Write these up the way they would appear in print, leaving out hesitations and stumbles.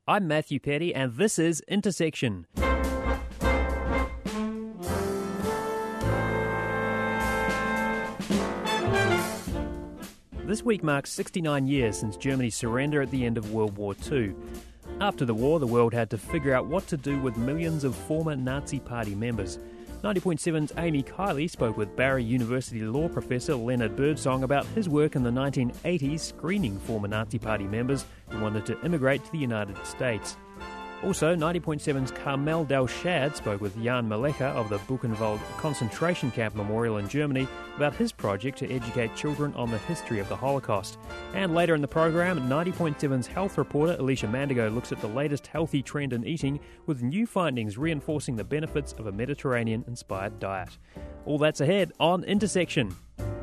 I'm Matthew Petty, and this is Intersection. This week marks 69 years since Germany's surrender at the end of World War II. After the war, the world had to figure out what to do with millions of former Nazi Party members. 90.7's Amy Kiley spoke with Barry University law professor Leonard Birdsong about his work in the 1980s screening former Nazi Party members who wanted to immigrate to the United States. Also, 90.7's Carmel Delshad spoke with Jan Malecha of the Buchenwald concentration camp memorial in Germany about his project to educate children on the history of the Holocaust. And later in the program, 90.7's health reporter Alicia Mandigo looks at the latest healthy trend in eating with new findings reinforcing the benefits of a Mediterranean-inspired diet. All that's ahead on Intersection.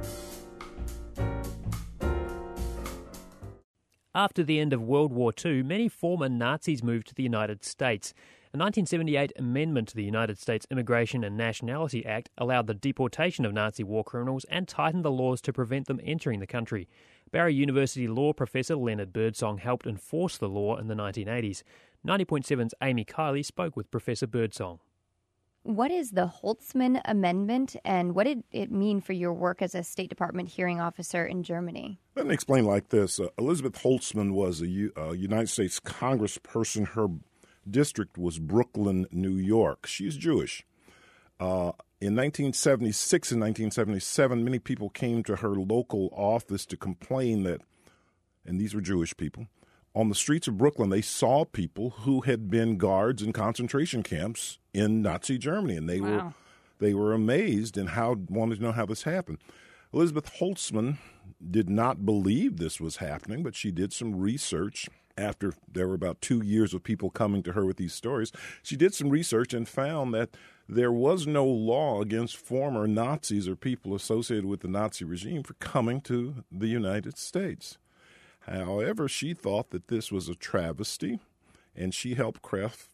After the end of World War II, many former Nazis moved to the United States. A 1978 amendment to the United States Immigration and Nationality Act allowed the deportation of Nazi war criminals and tightened the laws to prevent them entering the country. Barry University law professor Leonard Birdsong helped enforce the law in the 1980s. 90.7's Amy Kiley spoke with Professor Birdsong. What is the Holtzman Amendment, and what did it mean for your work as a State Department hearing officer in Germany? Let me explain like this. Elizabeth Holtzman was a United States congressperson. Her district was Brooklyn, New York. She's Jewish. In 1976 and 1977, many people came to her local office to complain that, and these were Jewish people, on the streets of Brooklyn, they saw people who had been guards in concentration camps in Nazi Germany, and they were amazed and wanted to know how this happened. Elizabeth Holtzman did not believe this was happening, but she did some research after there were about 2 years of people coming to her with these stories. She did some research and found that there was no law against former Nazis or people associated with the Nazi regime for coming to the United States. However, she thought that this was a travesty, and she helped craft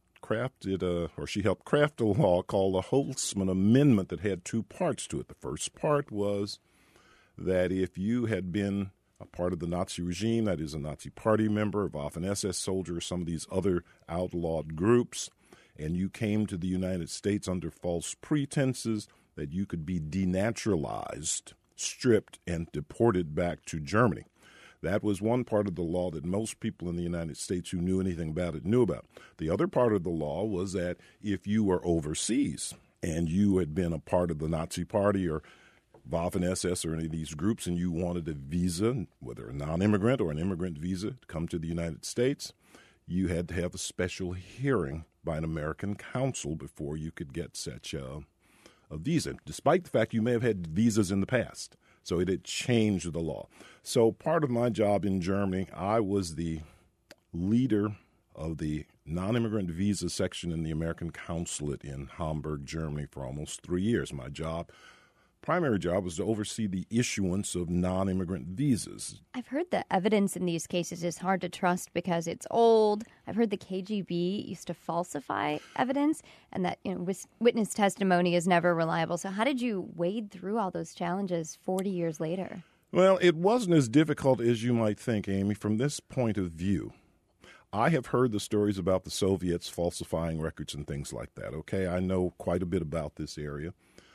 a law called the Holtzman Amendment that had two parts to it. The first part was that if you had been a part of the Nazi regime, that is a Nazi Party member, a Waffen-SS soldier, or some of these other outlawed groups, and you came to the United States under false pretenses, that you could be denaturalized, stripped, and deported back to Germany. That was one part of the law that most people in the United States who knew anything about it knew about. The other part of the law was that if you were overseas and you had been a part of the Nazi Party or Waffen-SS or any of these groups and you wanted a visa, whether a non-immigrant or an immigrant visa, to come to the United States, you had to have a special hearing by an American consul before you could get such a visa, despite the fact you may have had visas in the past. So it had changed the law. So part of my job in Germany, I was the leader of the non-immigrant visa section in the American consulate in Hamburg, Germany for almost 3 years. My primary job was to oversee the issuance of non-immigrant visas. I've heard the evidence in these cases is hard to trust because it's old. I've heard the KGB used to falsify evidence and that witness testimony is never reliable. So how did you wade through all those challenges 40 years later? Well, it wasn't as difficult as you might think, Amy, from this point of view. I have heard the stories about the Soviets falsifying records and things like that, okay? I know quite a bit about this area.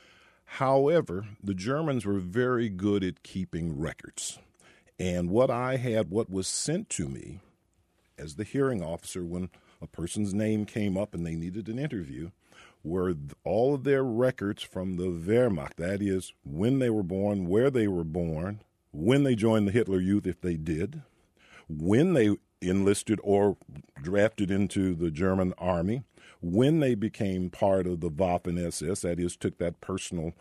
However, the Germans were very good at keeping records. And what was sent to me as the hearing officer when a person's name came up and they needed an interview were all of their records from the Wehrmacht. That is, when they were born, where they were born, when they joined the Hitler Youth, if they did, when they enlisted or drafted into the German army, when they became part of the Waffen-SS, that is, took that personal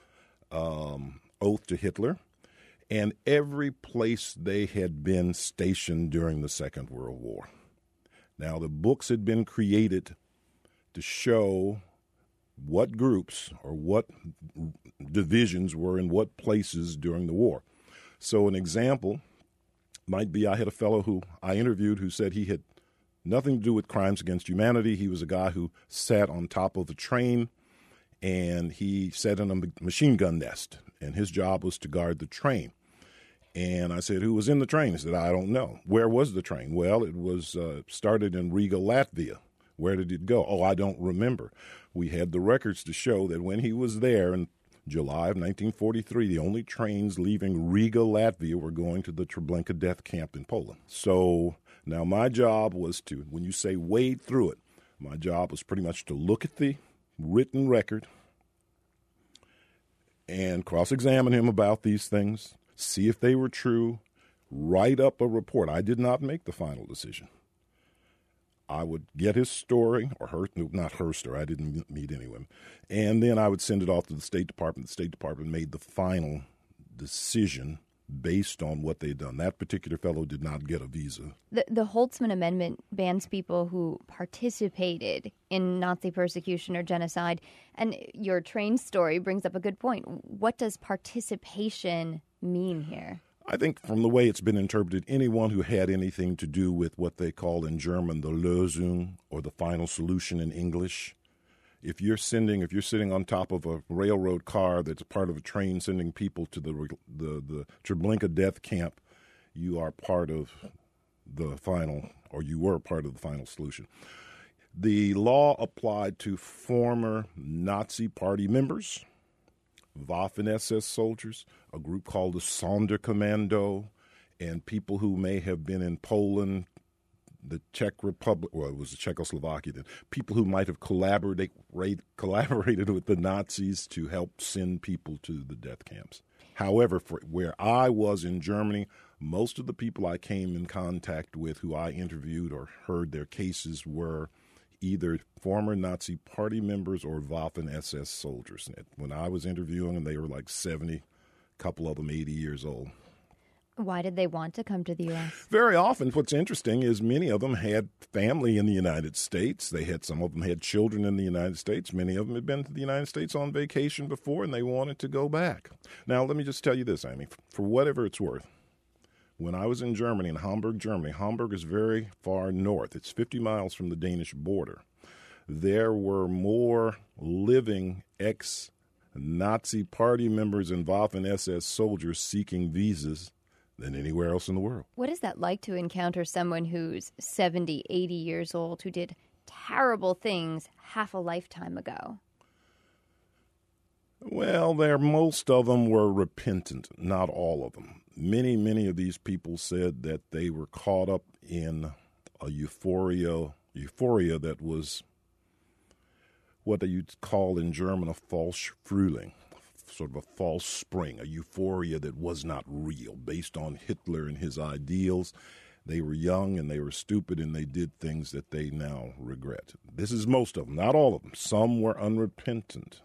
oath to Hitler, and every place they had been stationed during the Second World War. Now, the books had been created to show what groups or what divisions were in what places during the war. So an example might be I had a fellow who I interviewed who said he had nothing to do with crimes against humanity. He was a guy who sat on top of a train, and he sat in a machine gun nest, and his job was to guard the train. And I said, who was in the train? He said, I don't know. Where was the train? Well, it was started in Riga, Latvia. Where did it go? Oh, I don't remember. We had the records to show that when he was there in July of 1943, the only trains leaving Riga, Latvia were going to the Treblinka death camp in Poland. So now my job was to, when you say wade through it, my job was pretty much to look at the written record and cross-examine him about these things, see if they were true, write up a report. I did not make the final decision. I would get his story, or her, no, not her story, I didn't meet any women, and then I would send it off to the State Department. The State Department made the final decision based on what they'd done. That particular fellow did not get a visa. The Holtzman Amendment bans people who participated in Nazi persecution or genocide, and your train story brings up a good point. What does participation mean here? I think from the way it's been interpreted, anyone who had anything to do with what they call in German the Lösung, or the final solution in English. If you're sitting on top of a railroad car that's a part of a train sending people to the Treblinka death camp, you are part of the final, or you were part of the final solution. The law applied to former Nazi party members, Waffen-SS soldiers, a group called the Sonderkommando, and people who may have been in Poland, the Czech Republic, well, it was the Czechoslovakia then, people who might have collaborated with the Nazis to help send people to the death camps. However, for where I was in Germany, most of the people I came in contact with who I interviewed or heard their cases were either former Nazi party members or Waffen-SS soldiers. When I was interviewing them, they were like 70, a couple of them 80 years old. Why did they want to come to the U.S.? Very often, what's interesting is many of them had family in the United States. Some of them had children in the United States. Many of them had been to the United States on vacation before, and they wanted to go back. Now, let me just tell you this, Amy, for whatever it's worth. When I was in Germany, in Hamburg, Germany, Hamburg is very far north. It's 50 miles from the Danish border. There were more living ex-Nazi party members and Waffen-SS soldiers seeking visas than anywhere else in the world. What is that like to encounter someone who's 70, 80 years old, who did terrible things half a lifetime ago? Well, most of them were repentant, not all of them. Many of these people said that they were caught up in a euphoria that was what they used to call in German a falsch Frühling, sort of a false spring, a euphoria that was not real, based on Hitler and his ideals. They were young and they were stupid and they did things that they now regret. This is most of them, not all of them. Some were unrepentant,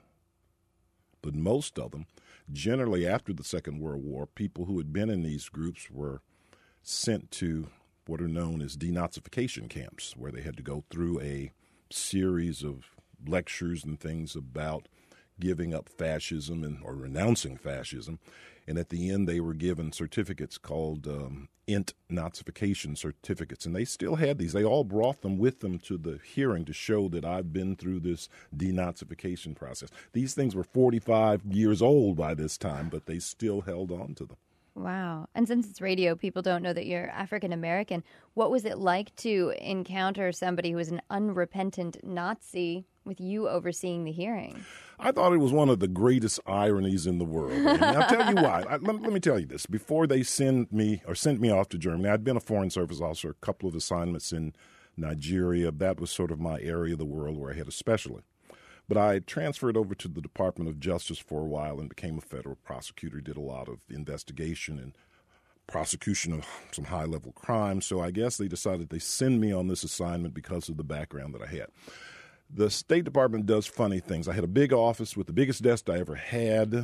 but most of them, generally after the Second World War, people who had been in these groups were sent to what are known as denazification camps, where they had to go through a series of lectures and things about giving up fascism or renouncing fascism. And at the end, they were given certificates called Entnazification certificates. And they still had these. They all brought them with them to the hearing to show that I've been through this denazification process. These things were 45 years old by this time, but they still held on to them. Wow. And since it's radio, people don't know that you're African American. What was it like to encounter somebody who was an unrepentant Nazi with you overseeing the hearing? I thought it was one of the greatest ironies in the world. And I'll tell you why. Let me tell you this. Before they sent me off to Germany, I'd been a Foreign Service officer, a couple of assignments in Nigeria. That was sort of my area of the world where I had a specialty. But I transferred over to the Department of Justice for a while and became a federal prosecutor, did a lot of investigation and prosecution of some high-level crimes. So I guess they decided they send me on this assignment because of the background that I had. The State Department does funny things. I had a big office with the biggest desk I ever had,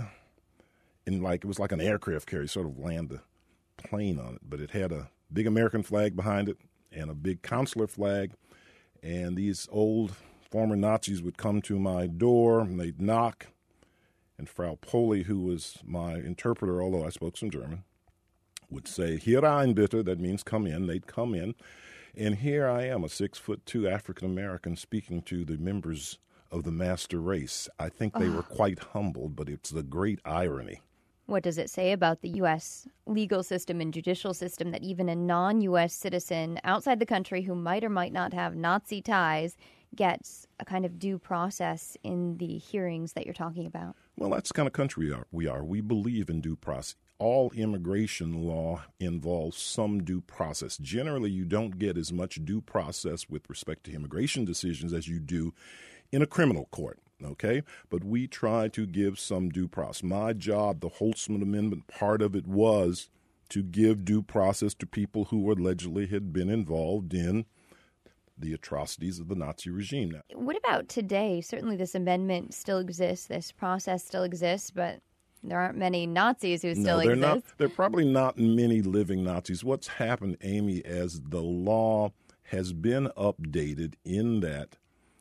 and it was like an aircraft carrier, sort of land the plane on it. But it had a big American flag behind it and a big consular flag, and these old former Nazis would come to my door, and they'd knock, and Frau Poli, who was my interpreter, although I spoke some German, would say, "Herein bitte," that means come in. They'd come in, and here I am, a 6'2" African-American, speaking to the members of the master race. I think they were quite humbled, but it's the great irony. What does it say about the U.S. legal system and judicial system that even a non-U.S. citizen outside the country who might or might not have Nazi ties gets a kind of due process in the hearings that you're talking about? Well, that's the kind of country we are. We believe in due process. All immigration law involves some due process. Generally, you don't get as much due process with respect to immigration decisions as you do in a criminal court. Okay, but we try to give some due process. My job, the Holtzman Amendment, part of it was to give due process to people who allegedly had been involved in the atrocities of the Nazi regime. Now, what about today? Certainly this amendment still exists, this process still exists, but there aren't many Nazis who still exist. There are probably not many living Nazis. What's happened, Amy, as the law has been updated in that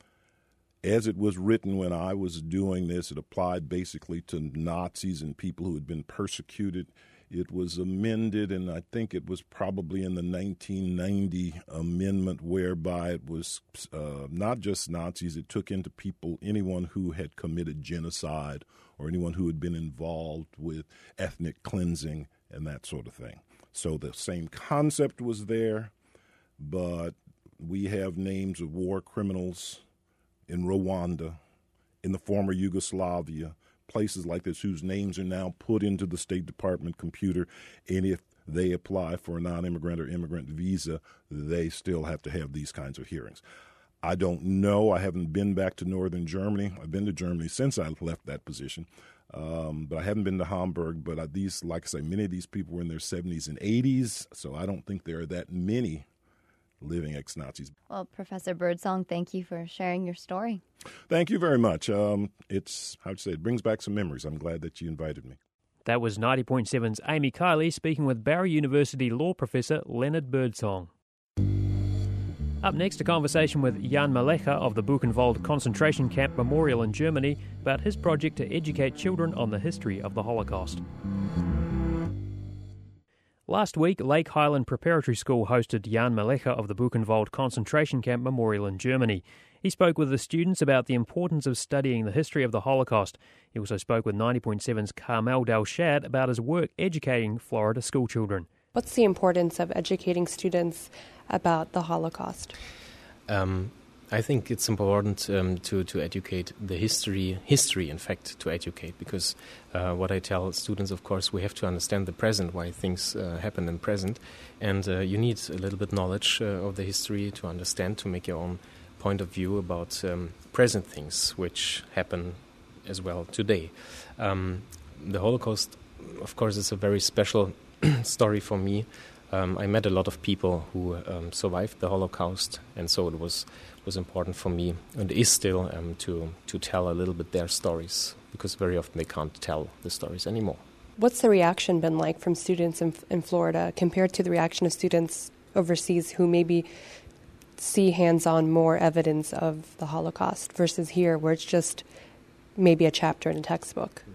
as it was written when I was doing this, it applied basically to Nazis and people who had been persecuted. It was amended, and I think it was probably in the 1990 amendment, whereby it was not just Nazis. It took into people anyone who had committed genocide or anyone who had been involved with ethnic cleansing and that sort of thing. So the same concept was there, but we have names of war criminals in Rwanda, in the former Yugoslavia, places like this whose names are now put into the State Department computer, and if they apply for a non-immigrant or immigrant visa, they still have to have these kinds of hearings. I don't know. I haven't been back to northern Germany. I've been to Germany since I left that position, but I haven't been to Hamburg. But these, like I say, many of these people were in their 70s and 80s, so I don't think there are that many living ex-Nazis. Well, Professor Birdsong, thank you for sharing your story. Thank you very much. It brings back some memories. I'm glad that you invited me. That was 90.7's Amy Kiley speaking with Barry University law professor Leonard Birdsong. Up next, a conversation with Jan Malecha of the Buchenwald concentration camp memorial in Germany about his project to educate children on the history of the Holocaust. Last week, Lake Highland Preparatory School hosted Jan Malecha of the Buchenwald concentration camp memorial in Germany. He spoke with the students about the importance of studying the history of the Holocaust. He also spoke with 90.7's Carmel Delshad about his work educating Florida schoolchildren. What's the importance of educating students about the Holocaust? I think it's important to educate the history, in fact, to educate, because what I tell students, of course, we have to understand the present, why things happen in present, and you need a little bit knowledge of the history to understand, to make your own point of view about present things which happen as well today. The Holocaust, of course, is a very special story for me. I met a lot of people who survived the Holocaust, and so it was important for me, and is still, to tell a little bit their stories, because very often they can't tell the stories anymore. What's the reaction been like from students in Florida compared to the reaction of students overseas who maybe see hands-on more evidence of the Holocaust versus here, where it's just maybe a chapter in a textbook?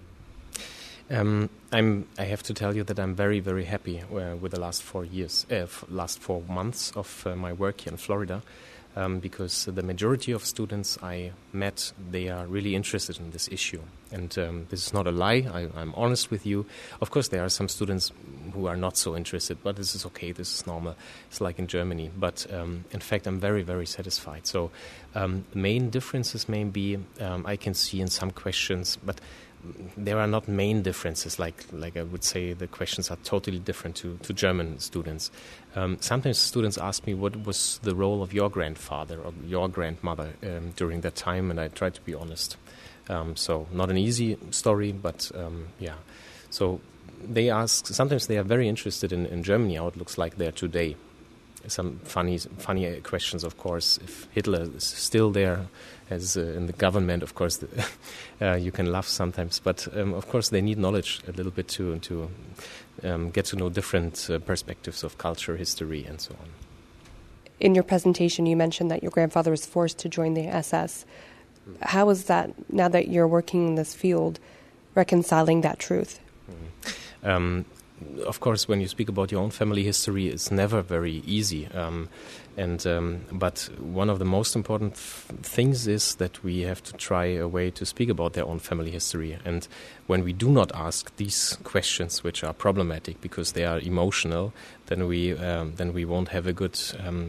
I have to tell you that I'm very, very happy with the last 4 months of my work here in Florida, because the majority of students I met, they are really interested in this issue. And this is not a lie, I'm honest with you. Of course, there are some students who are not so interested, but this is okay, this is normal. It's like in Germany. But in fact, I'm very, very satisfied. So the main differences may be, I can see in some questions, but there are not main differences, like I would say the questions are totally different to German students. Sometimes students ask me, what was the role of your grandfather or your grandmother during that time, and I try to be honest. So not an easy story, but yeah. So they ask, sometimes they are very interested in Germany, how it looks like there today. Some funny questions, of course. If Hitler is still there, as in the government, of course, you can laugh sometimes. But of course, they need knowledge a little bit to get to know different perspectives of culture, history, and so on. In your presentation, you mentioned that your grandfather was forced to join the SS. How is that, now that you're working in this field, reconciling that truth? of course, when you speak about your own family history, it's never very easy. But one of the most important things is that we have to try a way to speak about their own family history. And when we do not ask these questions, which are problematic because they are emotional, then we won't have a good,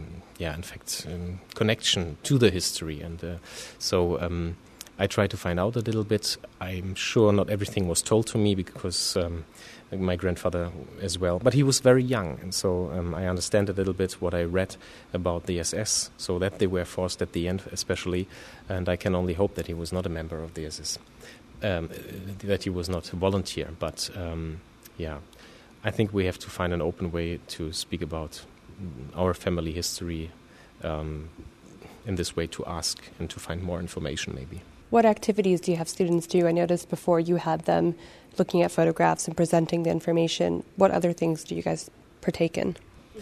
connection to the history. And so I try to find out a little bit. I'm sure not everything was told to me because my grandfather as well. But he was very young, and so I understand a little bit what I read about the SS, so that they were forced at the end especially, and I can only hope that he was not a member of the SS, that he was not a volunteer. But I think we have to find an open way to speak about our family history in this way, to ask and to find more information maybe. What activities do you have students do? I noticed before you had them looking at photographs and presenting the information. What other things do you guys partake in?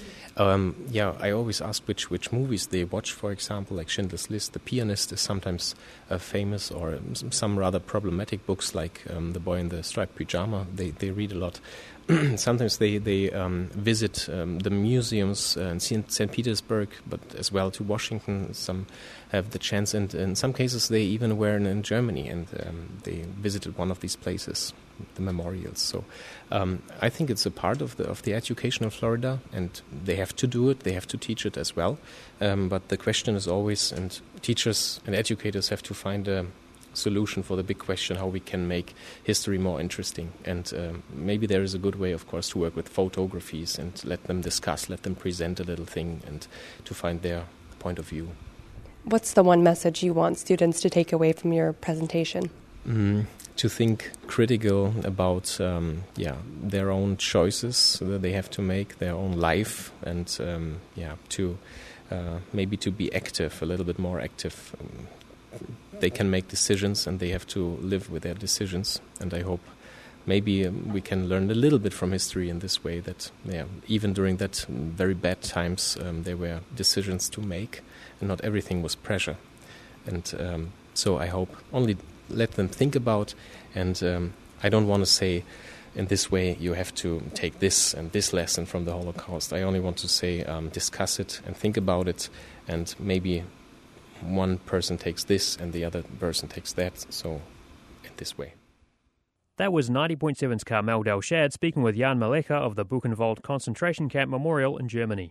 I always ask which movies they watch, for example, like Schindler's List. The Pianist is sometimes famous, or some rather problematic books like The Boy in the Striped Pyjama. They read a lot. Sometimes they visit the museums in St. Petersburg, but as well to Washington. Some have the chance, and in some cases they even were in Germany, and they visited one of these places, the memorials. So I think it's a part of the education in Florida, and they have to do it. They have to teach it as well. But the question is always, and teachers and educators have to find a solution for the big question, how we can make history more interesting. And maybe there is a good way, of course, to work with photographies and let them discuss, let them present a little thing, and to find their point of view. What's the one message you want students to take away from your presentation? To think critical about their own choices that they have to make, their own life, and to maybe to be active, a little bit more active. They can make decisions, and they have to live with their decisions. And I hope maybe we can learn a little bit from history in this way, that even during that very bad times, there were decisions to make, and not everything was pressure. And so I hope only let them think about, and I don't want to say in this way you have to take this and this lesson from the Holocaust. I only want to say discuss it and think about it, and maybe one person takes this and the other person takes that, so in this way. That was 90.7's Carmel Delshad speaking with Jan Malecha of the Buchenwald concentration camp memorial in Germany.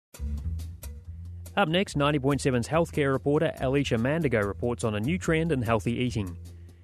Up next, 90.7's healthcare reporter Alicia Mandigo reports on a new trend in healthy eating.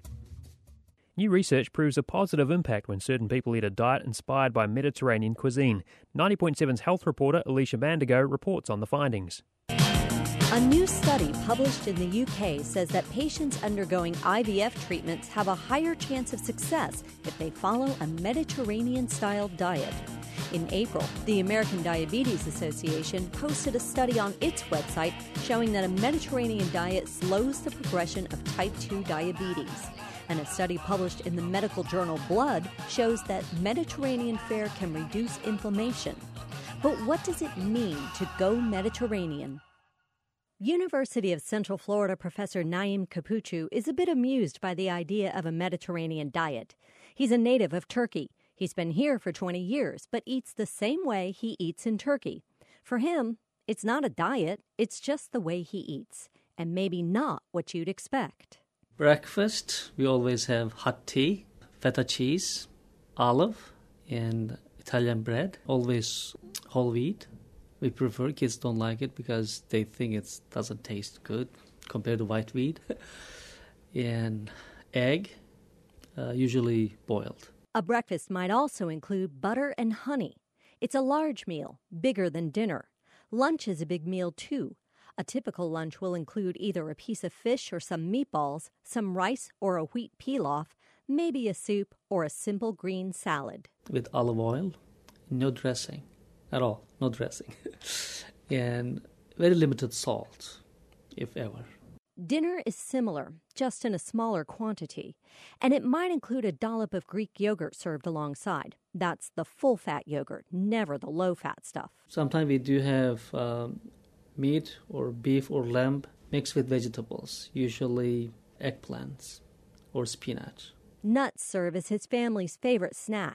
New research proves a positive impact when certain people eat a diet inspired by Mediterranean cuisine. 90.7's health reporter Alicia Mandigo reports on the findings. A new study published in the UK says that patients undergoing IVF treatments have a higher chance of success if they follow a Mediterranean-style diet. In April, the American Diabetes Association posted a study on its website showing that a Mediterranean diet slows the progression of type 2 diabetes. And a study published in the medical journal Blood shows that Mediterranean fare can reduce inflammation. But what does it mean to go Mediterranean? University of Central Florida professor Naim Capuchu is a bit amused by the idea of a Mediterranean diet. He's a native of Turkey. He's been here for 20 years, but eats the same way he eats in Turkey. For him, it's not a diet, it's just the way he eats, and maybe not what you'd expect. Breakfast, we always have hot tea, feta cheese, olive, and Italian bread, always whole wheat. We prefer, kids don't like it because they think it doesn't taste good compared to white wheat. And egg, usually boiled. A breakfast might also include butter and honey. It's a large meal, bigger than dinner. Lunch is a big meal too. A typical lunch will include either a piece of fish or some meatballs, some rice or a wheat pilaf, maybe a soup or a simple green salad. With olive oil, no dressing. At all, no dressing. And very limited salt, if ever. Dinner is similar, just in a smaller quantity. And it might include a dollop of Greek yogurt served alongside. That's the full-fat yogurt, never the low-fat stuff. Sometimes we do have meat or beef or lamb mixed with vegetables, usually eggplants or spinach. Nuts serve as his family's favorite snack.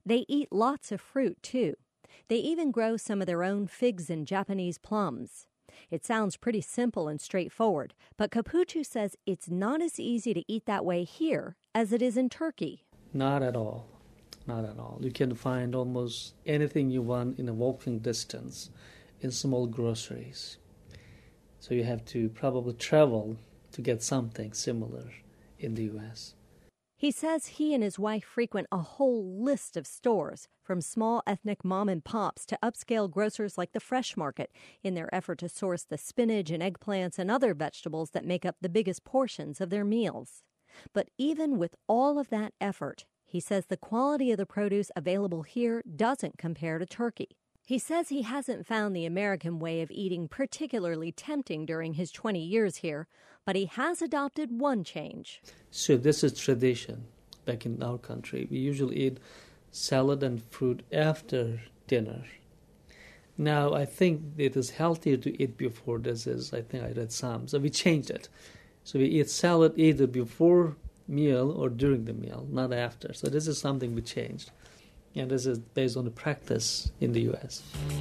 They eat lots of fruit, too. They even grow some of their own figs and Japanese plums. It sounds pretty simple and straightforward, but Capuccio says it's not as easy to eat that way here as it is in Turkey. Not at all. Not at all. You can find almost anything you want in a walking distance in small groceries. So you have to probably travel to get something similar in the U.S. He says he and his wife frequent a whole list of stores, from small ethnic mom and pops to upscale grocers like the Fresh Market, in their effort to source the spinach and eggplants and other vegetables that make up the biggest portions of their meals. But even with all of that effort, he says the quality of the produce available here doesn't compare to Turkey. He says he hasn't found the American way of eating particularly tempting during his 20 years here, but he has adopted one change. So this is tradition back in our country. We usually eat salad and fruit after dinner. Now, I think it is healthier to eat before this is, I think I read some. So we changed it. So we eat salad either before meal or during the meal, not after. So this is something we changed. And this is based on the practice in the U.S.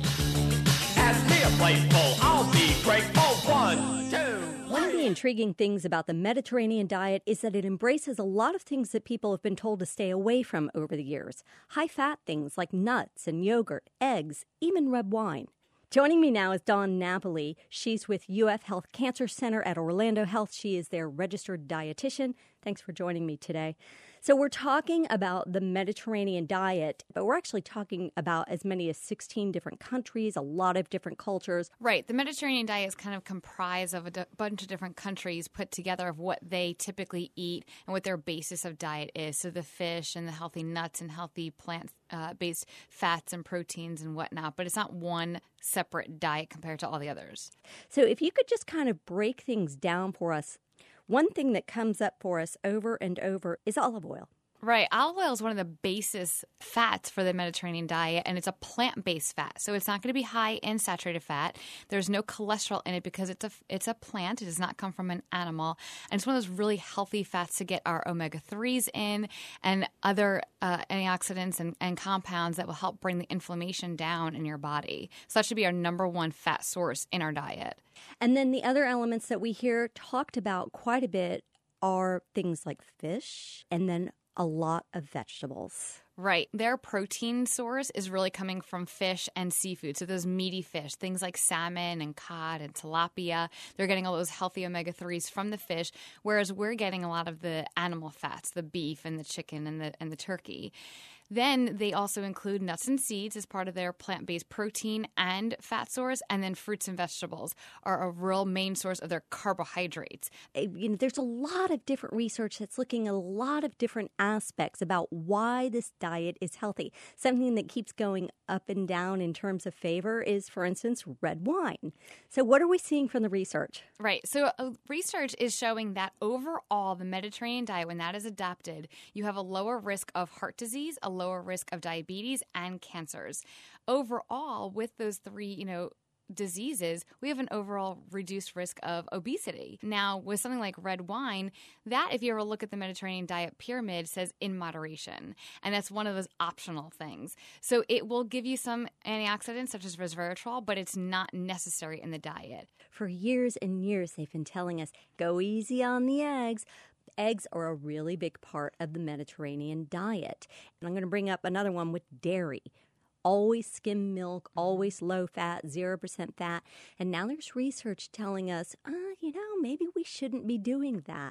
Ask me a plateful, I'll be grateful. 1, 2. One of the intriguing things about the Mediterranean diet is that it embraces a lot of things that people have been told to stay away from over the years. High-fat things like nuts and yogurt, eggs, even red wine. Joining me now is Dawn Napoli. She's with UF Health Cancer Center at Orlando Health. She is their registered dietitian. Thanks for joining me today. So we're talking about the Mediterranean diet, but we're actually talking about as many as 16 different countries, a lot of different cultures. Right. The Mediterranean diet is kind of comprised of a bunch of different countries put together of what they typically eat and what their basis of diet is. So the fish and the healthy nuts and healthy plant-based fats and proteins and whatnot. But it's not one separate diet compared to all the others. So if you could just kind of break things down for us. One thing that comes up for us over and over is olive oil. Right. Olive oil is one of the basis fats for the Mediterranean diet, and it's a plant-based fat. So it's not going to be high in saturated fat. There's no cholesterol in it because it's a plant. It does not come from an animal. And it's one of those really healthy fats to get our omega-3s in and other antioxidants and compounds that will help bring the inflammation down in your body. So that should be our number one fat source in our diet. And then the other elements that we hear talked about quite a bit are things like fish and then a lot of vegetables. Right. Their protein source is really coming from fish and seafood. So those meaty fish, things like salmon and cod and tilapia, they're getting all those healthy omega-3s from the fish, whereas we're getting a lot of the animal fats, the beef and the chicken and the turkey. Then they also include nuts and seeds as part of their plant-based protein and fat source, and then fruits and vegetables are a real main source of their carbohydrates. There's a lot of different research that's looking at a lot of different aspects about why this diet is healthy. Something that keeps going up and down in terms of favor is, for instance, red wine. So what are we seeing from the research? Right. So research is showing that overall, the Mediterranean diet, when that is adopted, you have a lower risk of heart disease, a lower risk of diabetes and cancers. Overall, with those three, diseases, we have an overall reduced risk of obesity. Now, with something like red wine, that, if you ever look at the Mediterranean diet pyramid, says in moderation. And that's one of those optional things. So it will give you some antioxidants such as resveratrol, but it's not necessary in the diet. For years and years, they've been telling us, go easy on the eggs. Eggs are a really big part of the Mediterranean diet. And I'm going to bring up another one with dairy. Always skim milk, always low fat, 0% fat. And now there's research telling us, maybe we shouldn't be doing that.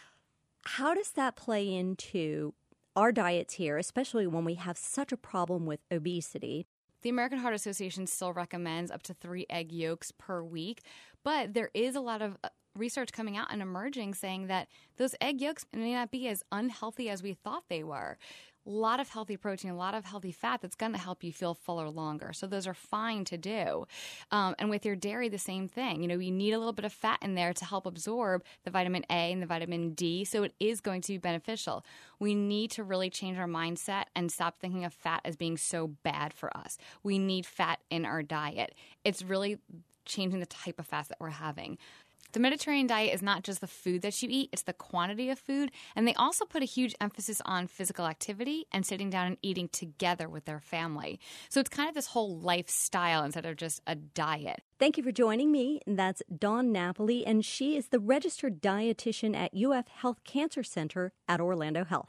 How does that play into our diets here, especially when we have such a problem with obesity? The American Heart Association still recommends up to 3 egg yolks per week, but there is a lot of research coming out and emerging saying that those egg yolks may not be as unhealthy as we thought they were. A lot of healthy protein, a lot of healthy fat that's going to help you feel fuller longer. So those are fine to do. And with your dairy, the same thing. You need a little bit of fat in there to help absorb the vitamin A and the vitamin D. So it is going to be beneficial. We need to really change our mindset and stop thinking of fat as being so bad for us. We need fat in our diet. It's really changing the type of fats that we're having. The Mediterranean diet is not just the food that you eat, it's the quantity of food. And they also put a huge emphasis on physical activity and sitting down and eating together with their family. So it's kind of this whole lifestyle instead of just a diet. Thank you for joining me. That's Dawn Napoli, and she is the registered dietitian at UF Health Cancer Center at Orlando Health.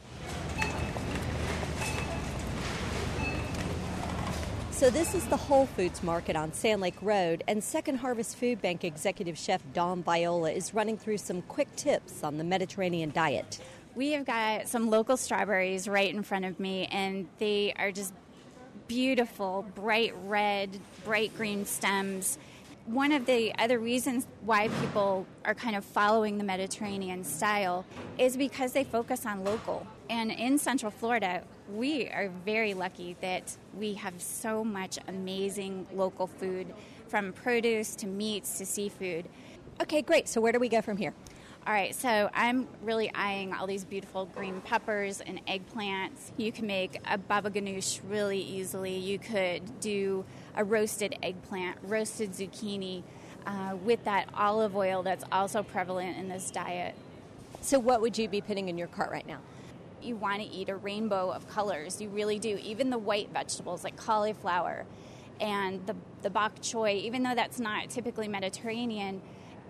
So this is the Whole Foods Market on Sand Lake Road, and Second Harvest Food Bank Executive Chef Dawn Viola is running through some quick tips on the Mediterranean diet. We have got some local strawberries right in front of me, and they are just beautiful, bright red, bright green stems. One of the other reasons why people are kind of following the Mediterranean style is because they focus on local. And in Central Florida, we are very lucky that we have so much amazing local food, from produce to meats to seafood. Okay, great. So where do we go from here? All right, so I'm really eyeing all these beautiful green peppers and eggplants. You can make a baba ganoush really easily. You could do a roasted eggplant, roasted zucchini, with that olive oil that's also prevalent in this diet. So what would you be putting in your cart right now? You want to eat a rainbow of colors. You really do. Even the white vegetables like cauliflower and the bok choy, even though that's not typically Mediterranean,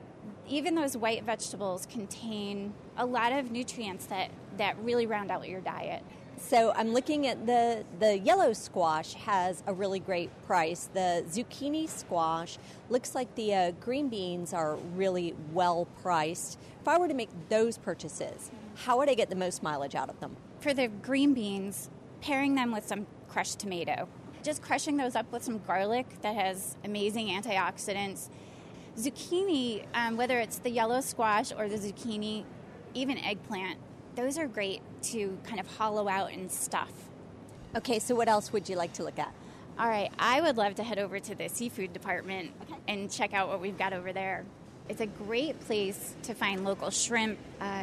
even those white vegetables contain a lot of nutrients that really round out your diet. So I'm looking at the yellow squash has a really great price. The zucchini squash looks like the green beans are really well priced. If I were to make those purchases, how would I get the most mileage out of them? For the green beans, pairing them with some crushed tomato. Just crushing those up with some garlic that has amazing antioxidants. Zucchini, whether it's the yellow squash or the zucchini, even eggplant, those are great to kind of hollow out and stuff. Okay, so what else would you like to look at? All right, I would love to head over to the seafood department and check out what we've got over there. It's a great place to find local shrimp,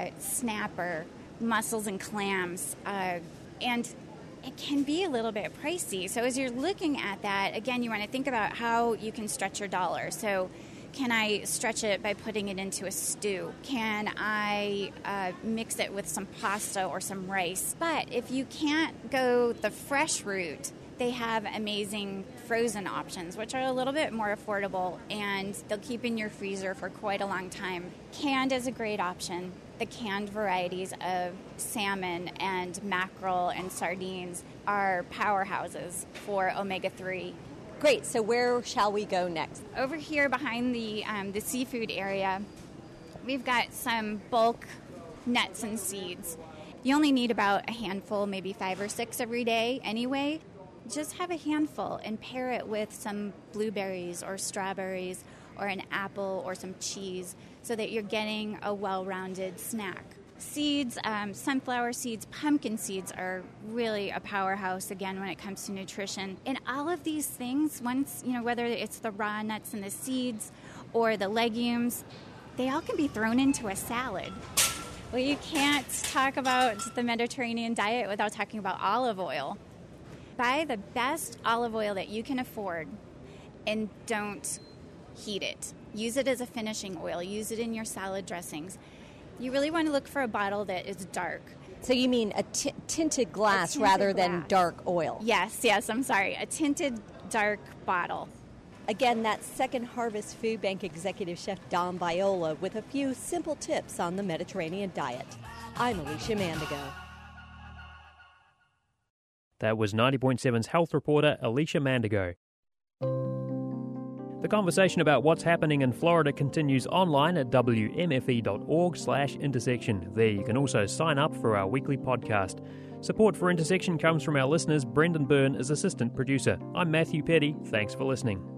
snapper, mussels and clams, and it can be a little bit pricey. So as you're looking at that, again, you want to think about how you can stretch your dollar. So can I stretch it by putting it into a stew? Can I mix it with some pasta or some rice? But if you can't go the fresh route, they have amazing frozen options, which are a little bit more affordable, and they'll keep in your freezer for quite a long time. Canned is a great option. The canned varieties of salmon and mackerel and sardines are powerhouses for omega-3. Great. So where shall we go next? Over here behind the seafood area, we've got some bulk nuts and seeds. You only need about a handful, maybe 5 or 6 every day anyway. Just have a handful and pair it with some blueberries or strawberries or an apple or some cheese so that you're getting a well-rounded snack. Seeds, sunflower seeds, pumpkin seeds are really a powerhouse, again, when it comes to nutrition. And all of these things, once, whether it's the raw nuts and the seeds or the legumes, they all can be thrown into a salad. Well, you can't talk about the Mediterranean diet without talking about olive oil. Buy the best olive oil that you can afford and don't heat it. Use it as a finishing oil. Use it in your salad dressings. You really want to look for a bottle that is dark. So you mean a tinted glass rather than dark oil? Yes, I'm sorry. A tinted dark bottle. Again, that's Second Harvest Food Bank Executive Chef Dawn Viola with a few simple tips on the Mediterranean diet. I'm Alicia Mandigo. That was 90.7's health reporter Alicia Mandigo. The conversation about what's happening in Florida continues online at wmfe.org/intersection. There you can also sign up for our weekly podcast. Support for Intersection comes from our listeners. Brendan Byrne is assistant producer. I'm Matthew Petty. Thanks for listening.